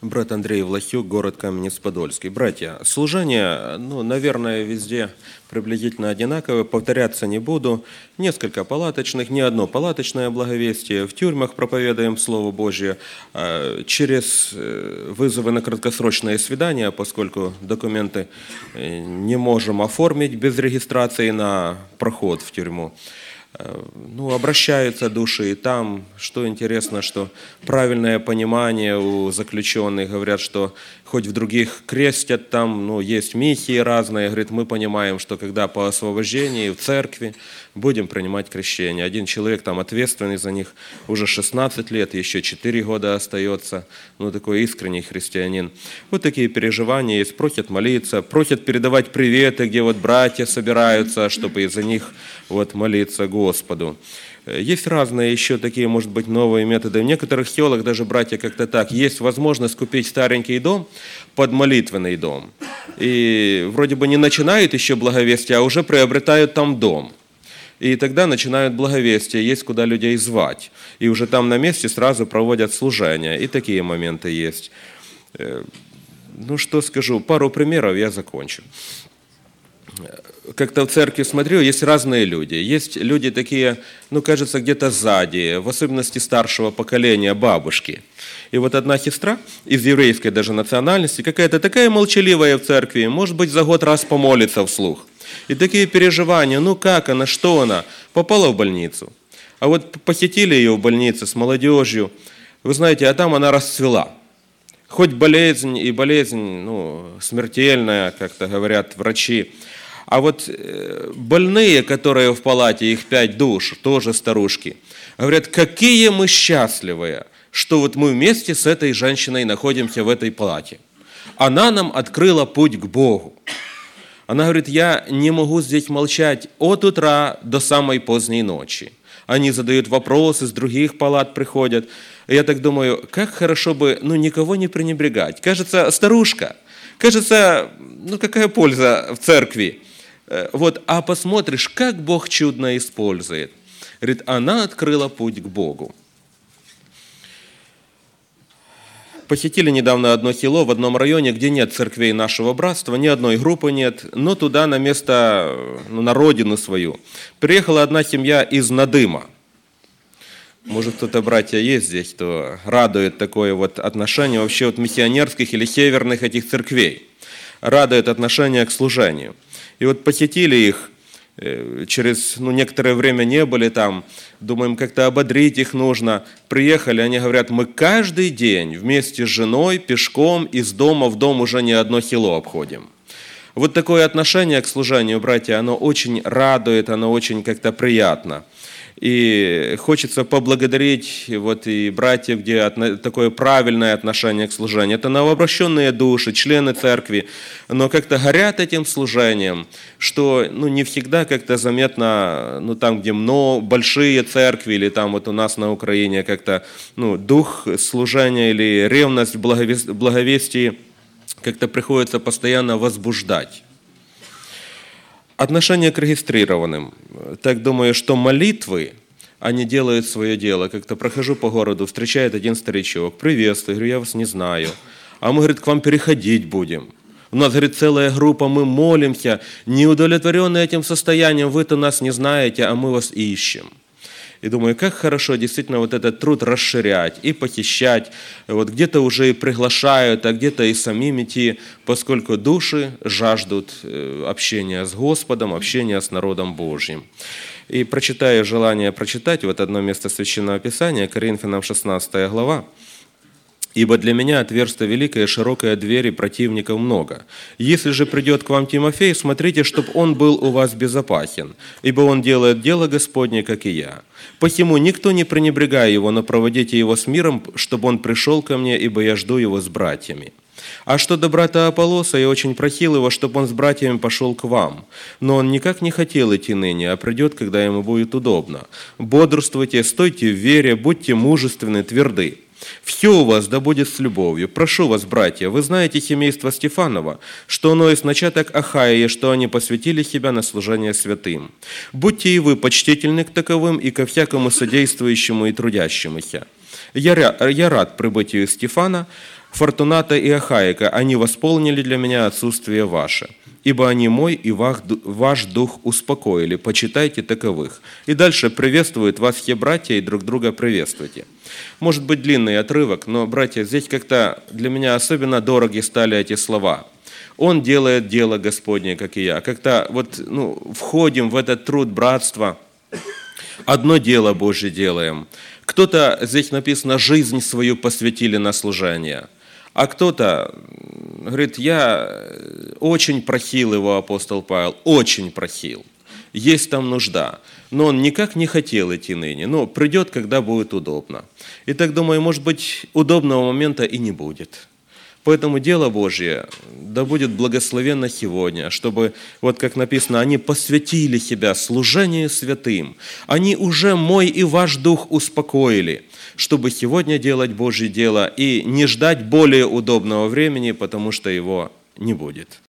Брат Андрей Влахюк, город Каменец-Подольский. Братья, служение, наверное, везде приблизительно одинаковое, повторяться не буду. Несколько палаточных, не одно палаточное благовестие. В тюрьмах проповедуем Слово Божье через вызовы на краткосрочные свидания, поскольку документы не можем оформить без регистрации на проход в тюрьму. Обращаются души и там. Что интересно, что правильное понимание у заключенных, говорят, что хоть в других крестят, там есть миссии разные. Говорит, мы понимаем, что когда по освобождении в церкви будем принимать крещение. Один человек там ответственный за них уже 16 лет, еще 4 года остается. Такой искренний христианин. Вот такие переживания есть. Просят молиться, просят передавать приветы, где братья собираются, чтобы из-за них молиться Господу. Есть разные еще такие, может быть, новые методы. В некоторых селах даже, братья, как-то так. Есть возможность купить старенький дом под молитвенный дом. И вроде бы не начинают еще благовестие, а уже приобретают там дом. И тогда начинают благовестие, есть куда людей звать. И уже там на месте сразу проводят служения. И такие моменты есть. Что скажу, пару примеров, я закончу. Как-то в церкви смотрю, есть разные люди. Есть люди такие, кажется, где-то сзади, в особенности старшего поколения, бабушки. И одна сестра из еврейской даже национальности, какая-то такая молчаливая в церкви, может быть, за год раз помолится вслух. И такие переживания, как она, что она, попала в больницу. А посетили ее в больнице с молодежью, вы знаете, а там она расцвела. Хоть болезнь, и болезнь смертельная, как-то говорят врачи. А больные, которые в палате, их 5 душ, тоже старушки, говорят, какие мы счастливые, что мы вместе с этой женщиной находимся в этой палате. Она нам открыла путь к Богу. Она говорит, я не могу здесь молчать от утра до самой поздней ночи. Они задают вопросы, с других палат приходят. И я так думаю, как хорошо бы никого не пренебрегать. Кажется, старушка, какая польза в церкви. А посмотришь, как Бог чудно использует. Говорит, она открыла путь к Богу. Посетили недавно одно село в одном районе, где нет церквей нашего братства, ни одной группы нет, но туда на место, на родину свою. Приехала одна семья из Надыма. Может, кто-то, братья, есть здесь, кто радует такое отношение вообще миссионерских или северных этих церквей. Радует отношение к служению. И посетили их, через некоторое время не были там, думаем, как-то ободрить их нужно. Приехали, они говорят, мы каждый день вместе с женой пешком из дома в дом уже не одно село обходим. Такое отношение к служению, братья, оно очень радует, оно очень как-то приятно. И хочется поблагодарить и братьев, где такое правильное отношение к служению. Это новообращенные души, члены церкви, но как-то горят этим служением, что не всегда как-то заметно, там, где большие церкви, или там у нас на Украине как-то дух служения или ревность в благовестии как-то приходится постоянно возбуждать. Отношение к регистрированным. Так думаю, что молитвы, они делают свое дело. Как-то прохожу по городу, встречает один старичок, приветствую, говорю, я вас не знаю. А мы, говорит, к вам переходить будем. У нас, говорит, целая группа, мы молимся, не удовлетворенные этим состоянием, вы-то нас не знаете, а мы вас ищем. И думаю, как хорошо действительно этот труд расширять и похищать. Где-то уже и приглашают, а где-то и самим идти, поскольку души жаждут общения с Господом, общения с народом Божьим. И прочитаю желание прочитать одно место Священного Писания, Коринфянам 16 глава. «Ибо для меня отверстие великое, широкая дверь, и противников много. Если же придет к вам Тимофей, смотрите, чтоб он был у вас безопасен, ибо он делает дело Господне, как и я. Посему никто не пренебрегая его, но проводите его с миром, чтобы он пришел ко мне, ибо я жду его с братьями. А что до брата Аполлоса, я очень просил его, чтобы он с братьями пошел к вам. Но он никак не хотел идти ныне, а придет, когда ему будет удобно. Бодрствуйте, стойте в вере, будьте мужественны, тверды. Все у вас да будет с любовью. Прошу вас, братья, вы знаете семейство Стефанова, что оно из начаток Ахаии, что они посвятили себя на служение святым. Будьте и вы почтительны к таковым и ко всякому содействующему и трудящемуся. Я рад прибытию Стефана, Фортуната и Ахаика, они восполнили для меня отсутствие ваше. Ибо они мой и ваш дух успокоили, почитайте таковых». И дальше приветствуют вас все братья и друг друга приветствуйте. Может быть длинный отрывок, но, братья, здесь как-то для меня особенно дороги стали эти слова. «Он делает дело Господне, как и я». Как-то входим в этот труд братства, одно дело Божье делаем. Кто-то, здесь написано, жизнь свою посвятили на служение. А кто-то говорит, я очень просил его, апостол Павел, очень просил. Есть там нужда. Но он никак не хотел идти ныне. Но придет, когда будет удобно. И так думаю, может быть, удобного момента и не будет. Поэтому дело Божье да будет благословенно сегодня, чтобы, вот как написано, они посвятили себя служению святым. Они уже мой и ваш дух успокоили, чтобы сегодня делать Божье дело и не ждать более удобного времени, потому что его не будет.